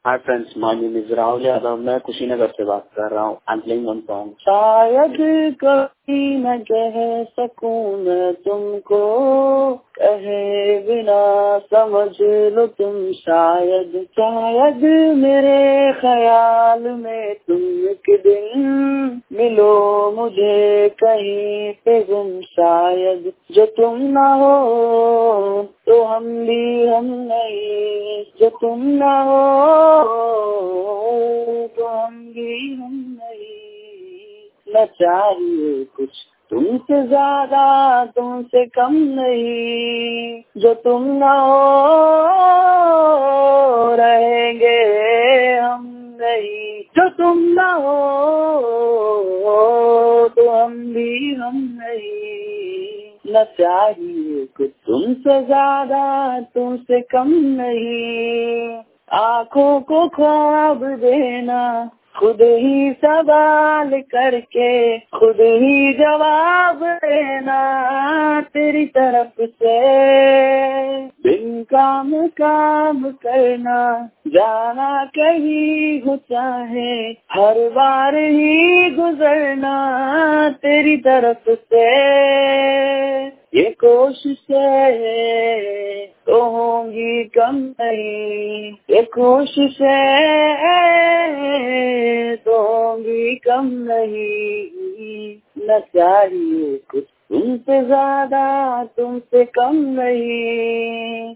Hi friends, my name is Rahul Yadav. मैं कुशीनगर से बात कर रहा हूँ। I am playing one song. शायद कभी न कह सकूं मैं तुमको, कहे बिना समझ लो तुम। शायद शायद मेरे ख्याल में तुम एक दिन मिलो मुझे कहीं पे गुम। शायद जो तुम ना हो तो हम भी हम नहीं, जो तुम ना हो तो हम भी हम नहीं। न चाहिए कुछ तुमसे ज्यादा, तुमसे कम नहीं। जो तुम ना हो रहेंगे हम नहीं, जो तुम ना हो तो हम भी हम नहीं। न चाहिए कुछ तुमसे ज्यादा, तुमसे कम नहीं। आँखों को ख्वाब देना, खुद ही सवाल करके खुद ही जवाब देना। तेरी तरफ से बिन काम काम करना, जाना कहीं हो चाहे हर बार ही गुजरना। तेरी तरफ से ये कोशिशें तो होंगी कम नहीं, ये कोशिशें तो होंगी कम नहीं। न चाहिए कुछ तुमसे ज्यादा, तुमसे कम नहीं।